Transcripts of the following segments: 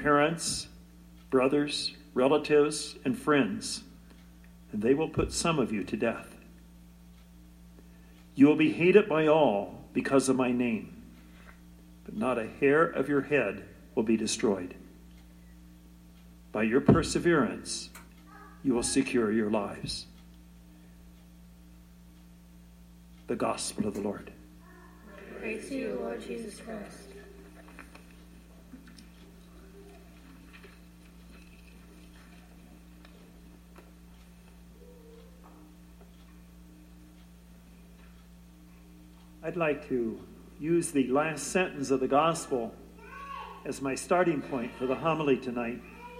parents, brothers, relatives, and friends, and they will put some of you to death. You will be hated by all because of my name, but not a hair of your head will be destroyed. By your perseverance, you will secure your lives. The Gospel of the Lord. Praise to you, Lord Jesus Christ. I'd like to use the last sentence of the Gospel as my starting point for the homily tonight.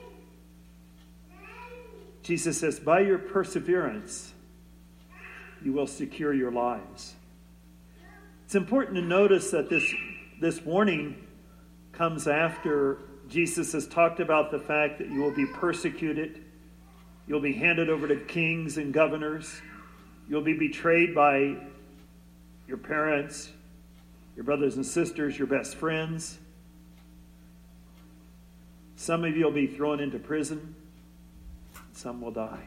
Jesus says, by your perseverance, you will secure your lives. It's important to notice that this warning comes after Jesus has talked about the fact that you will be persecuted, you'll be handed over to kings and governors, you'll be betrayed by your parents, your brothers and sisters, your best friends. Some of you will be thrown into prison. Some will die.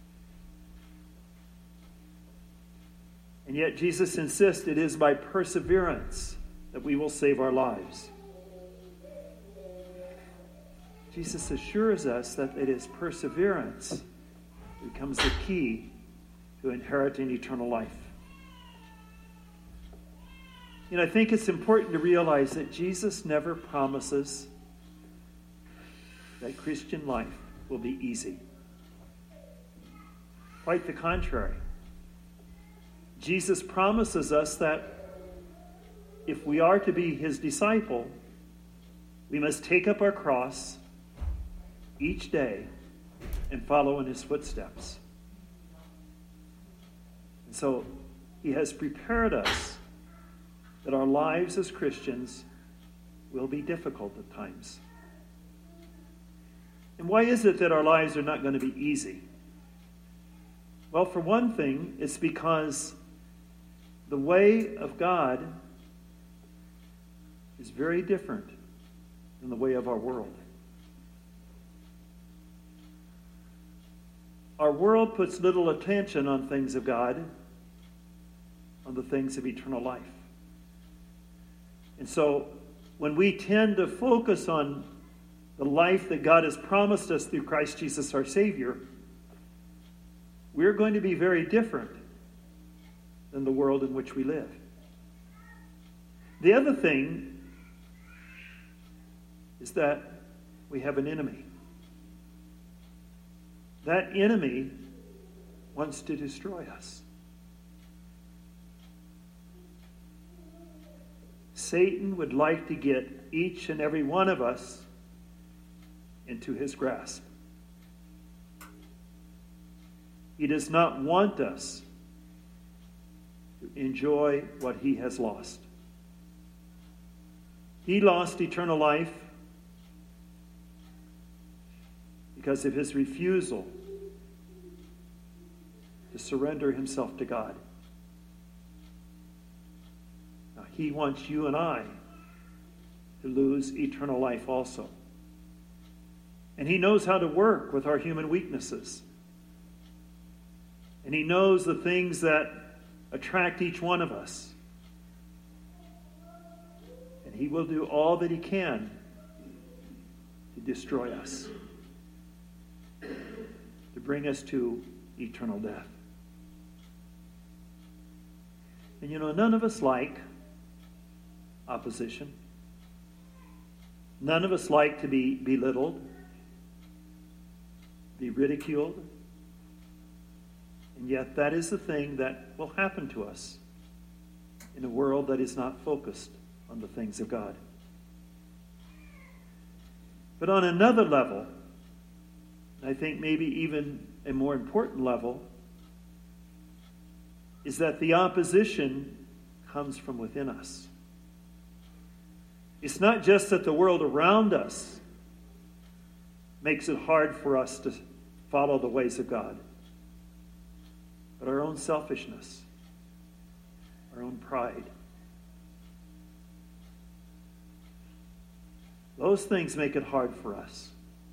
And yet Jesus insists it is by perseverance that we will save our lives. Jesus assures us that it is perseverance that becomes the key to inheriting eternal life. I think it's important to realize that Jesus never promises that Christian life will be easy. Quite the contrary. Jesus promises us that if we are to be his disciple, we must take up our cross each day and follow in his footsteps. And so he has prepared us that our lives as Christians will be difficult at times. And why is it that our lives are not going to be easy? Well, for one thing, it's because the way of God is very different than the way of our world. Our world puts little attention on things of God, on the things of eternal life. And so when we tend to focus on the life that God has promised us through Christ Jesus our Savior, we're going to be very different than the world in which we live. The other thing is that we have an enemy. That enemy wants to destroy us. Satan would like to get each and every one of us into his grasp. He does not want us to enjoy what he has lost. He lost eternal life because of his refusal to surrender himself to God. Now, he wants you and I to lose eternal life also. And he knows how to work with our human weaknesses. And he knows the things that attract each one of us. And he will do all that he can to destroy us, to bring us to eternal death. And none of us like opposition. None of us like to be belittled, be ridiculed. And yet that is the thing that will happen to us in a world that is not focused on the things of God. But on another level, I think maybe even a more important level, is that the opposition comes from within us. It's not just that the world around us makes it hard for us to follow the ways of God, but our own selfishness, our own pride. Those things make it hard for us.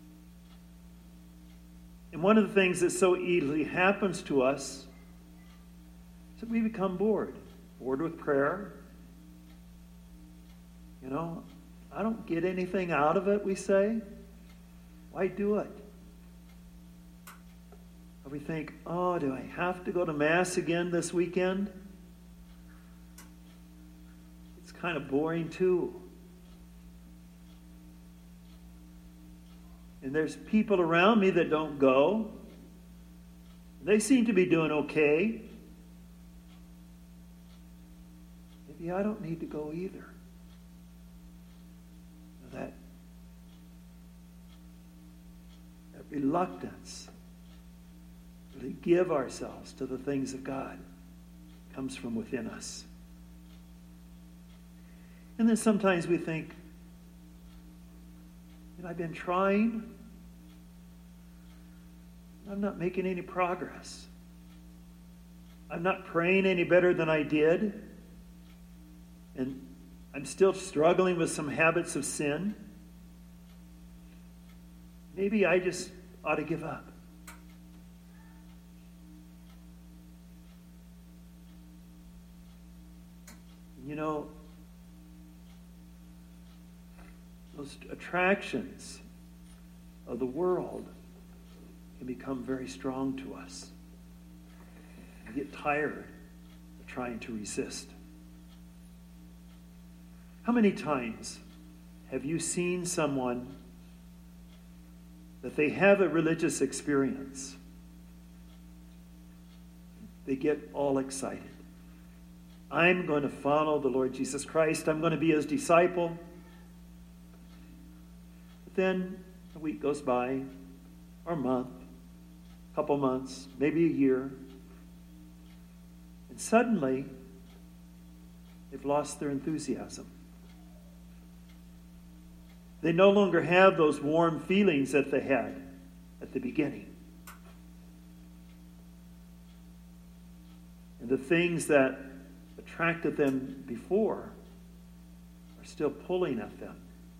And one of the things that so easily happens to us is that we become bored. Bored with prayer. You know, I don't get anything out of it, we say. Why do it? Or we think, oh, do I have to go to Mass again this weekend? It's kind of boring too. And there's people around me that don't go. They seem to be doing okay. Maybe I don't need to go either. That reluctance to give ourselves to the things of God comes from within us. And then sometimes we think, I've been trying. I'm not making any progress. I'm not praying any better than I did. And I'm still struggling with some habits of sin. Maybe I just ought to give up. You know, those attractions of the world can become very strong to us. We get tired of trying to resist. How many times have you seen someone that they have a religious experience? They get all excited. I'm going to follow the Lord Jesus Christ. I'm going to be his disciple. But then a week goes by, or a month, a couple months, maybe a year. And suddenly, they've lost their enthusiasm. They no longer have those warm feelings that they had at the beginning. And the things that attracted them before are still pulling at them,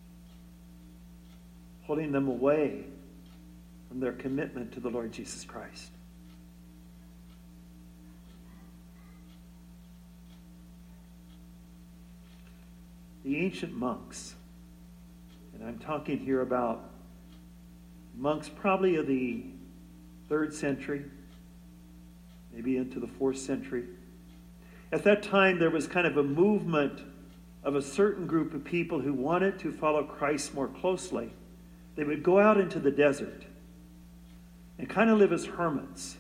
pulling them away from their commitment to the Lord Jesus Christ. The ancient monks, and I'm talking here about monks probably of the 3rd century, maybe into the 4th century. At that time, there was kind of a movement of a certain group of people who wanted to follow Christ more closely. They would go out into the desert and kind of live as hermits.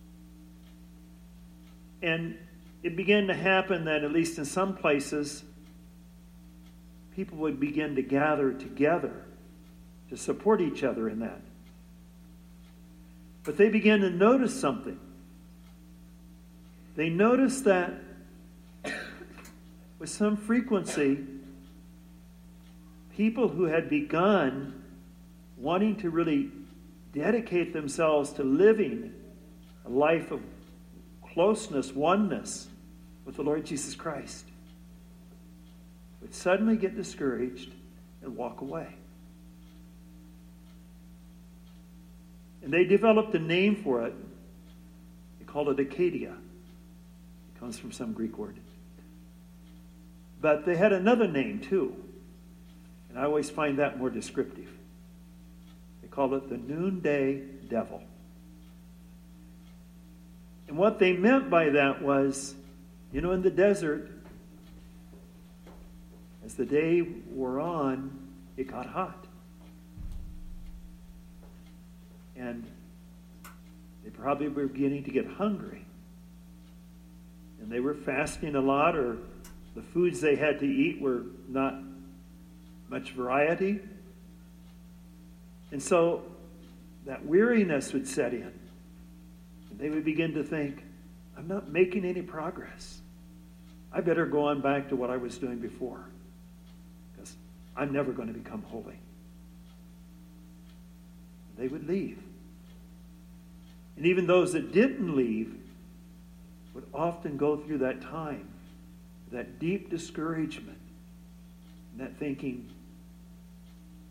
And it began to happen that, at least in some places, people would begin to gather together to support each other in that. But they began to notice something. They noticed that with some frequency, people who had begun wanting to really dedicate themselves to living a life of closeness, oneness with the Lord Jesus Christ, would suddenly get discouraged and walk away. And they developed a name for it. They called it Acadia. It comes from some Greek word. But they had another name too. And I always find that more descriptive. They called it the Noonday Devil. And what they meant by that was, in the desert, as the day wore on, it got hot. And they probably were beginning to get hungry. And they were fasting a lot, or the foods they had to eat were not much variety. And so that weariness would set in. And they would begin to think, I'm not making any progress. I better go on back to what I was doing before, because I'm never going to become holy. They would leave. And even those that didn't leave would often go through that time, that deep discouragement, and that thinking,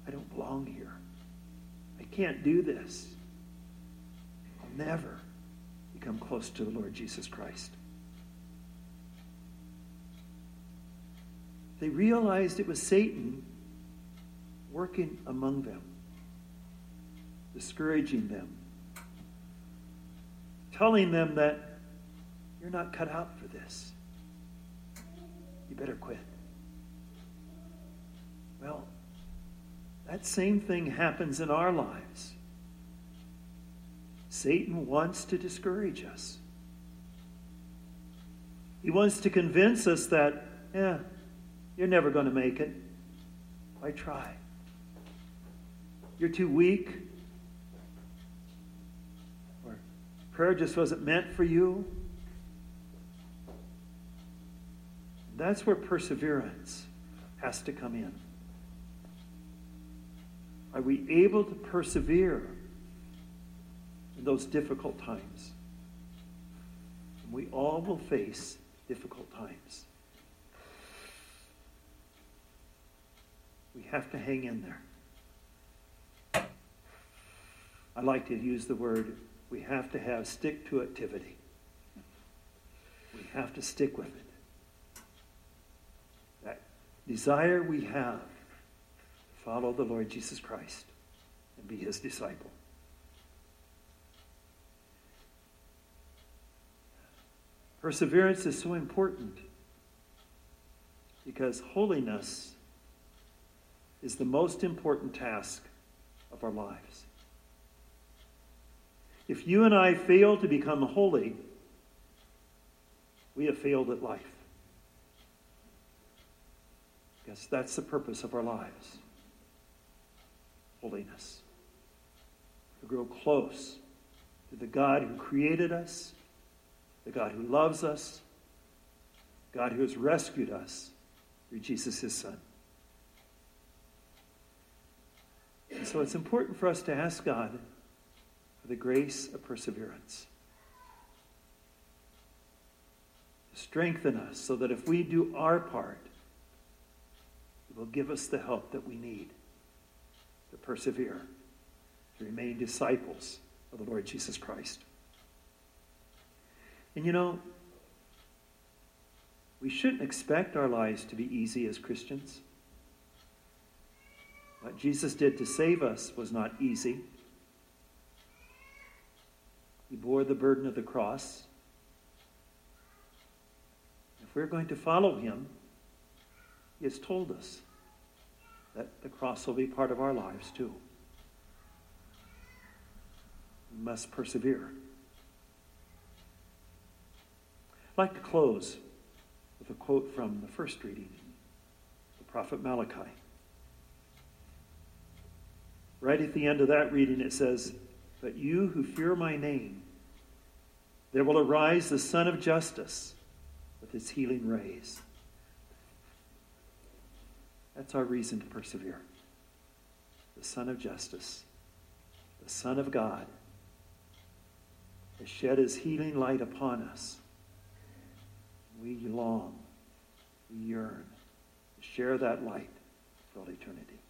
I don't belong here. I can't do this. I'll never become close to the Lord Jesus Christ. They realized it was Satan working among them, discouraging them, telling them that you're not cut out for this. You better quit. Well, that same thing happens in our lives. Satan wants to discourage us. He wants to convince us that, you're never going to make it. Why try? You're too weak. Or prayer just wasn't meant for you. That's where perseverance has to come in. Are we able to persevere in those difficult times? And we all will face difficult times. We have to hang in there. I like to use the word, we have to have stick-to-activity. We have to stick with it. That desire we have to follow the Lord Jesus Christ and be his disciple. Perseverance is so important because holiness is the most important task of our lives. If you and I fail to become holy, we have failed at life. Because that's the purpose of our lives. Holiness. To grow close to the God who created us, the God who loves us, God who has rescued us through Jesus, his Son. And so it's important for us to ask God for the grace of perseverance. To strengthen us so that if we do our part, he will give us the help that we need to persevere, to remain disciples of the Lord Jesus Christ. And we shouldn't expect our lives to be easy as Christians. What Jesus did to save us was not easy. He bore the burden of the cross. If we're going to follow him, he has told us that the cross will be part of our lives too. We must persevere. I'd like to close with a quote from the first reading, the prophet Malachi. Right at the end of that reading it says, "But you who fear my name, there will arise the Son of Justice with his healing rays." That's our reason to persevere. The Son of Justice, the Son of God, has shed his healing light upon us. We long, we yearn to share that light for all eternity.